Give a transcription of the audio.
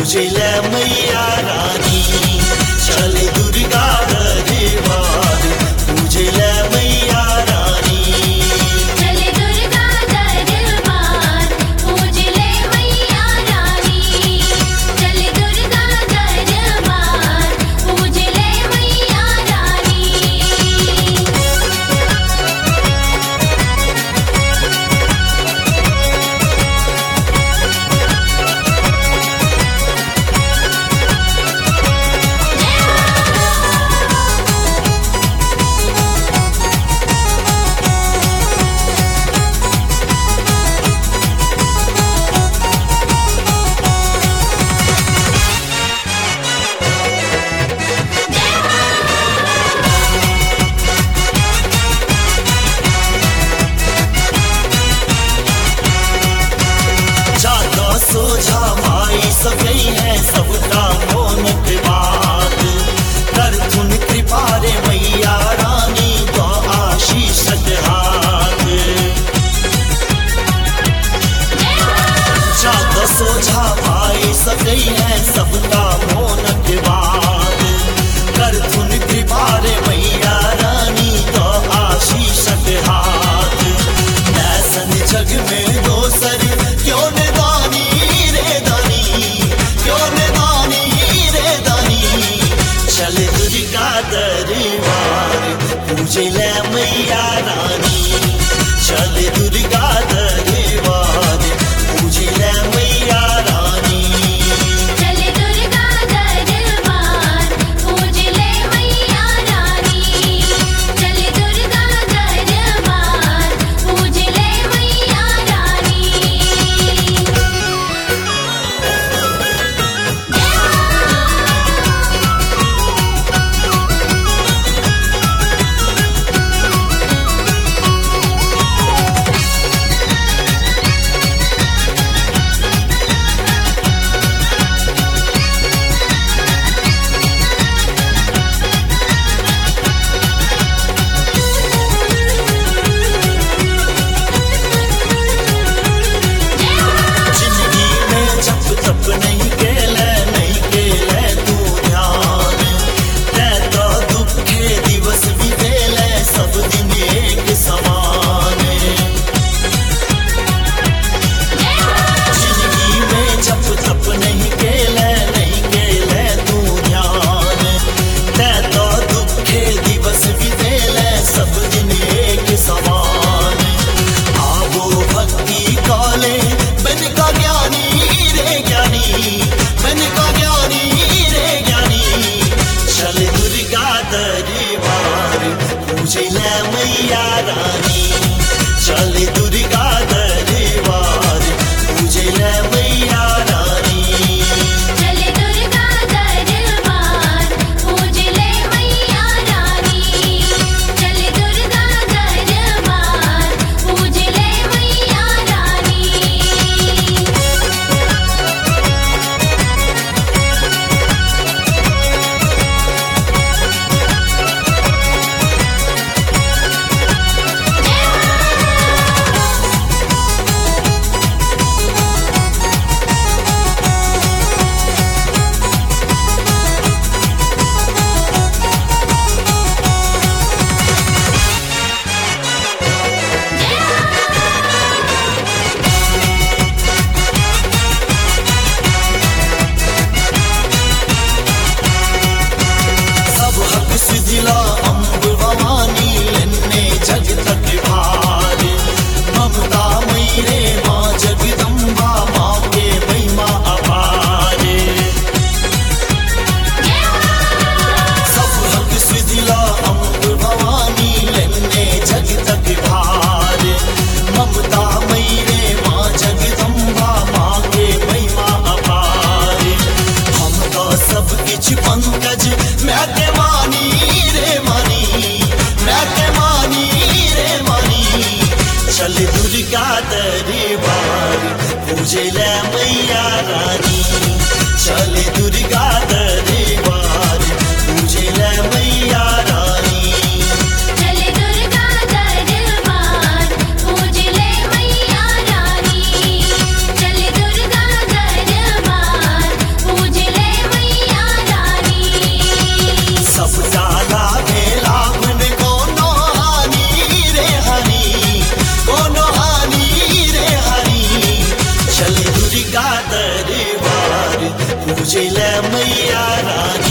पूजिले मैया रानी, चले दुर्गा दरबार पूजिले मैया रानी। चले दुर्गा दरबार पूजिले मैया रानी, चले दुर्गा दरबार पूजिले मैया रानी। सोझा माई सब गई है सबका मोन के बात, कर तुन कृपा रे मैया रानी तो आशीष हाथ। जाता सोझा माई सब गई है सबका मोन के बात, कर तुन कृपा रे मैया रानी तो आशीष हाथ। ऐसन जग में दोसर क्यों न दरबार पूजिले मैया रानी, चले दुर्गा दरबार पूजिले मैया रानी। चले दुर्गा दरबार पूजिले मैया रानी, चले दुर्गा दरबार पूजिले मैया रानी। पूजिले मैया रानी, चले दुर्गा दरबार पूजिले मैया रानी। चले दुर्गा दरबार पूजिले मैया रानी, चले दुर्गा दरबार पूजिले मैया रानी। पूजिले मैया रानी, चले दुर्गा दरबार पूजिले मैया रानी। चले दुर्गा दरबार पूजिले मैया रानी, चले दुर्गा दरबार जय मैया रानी।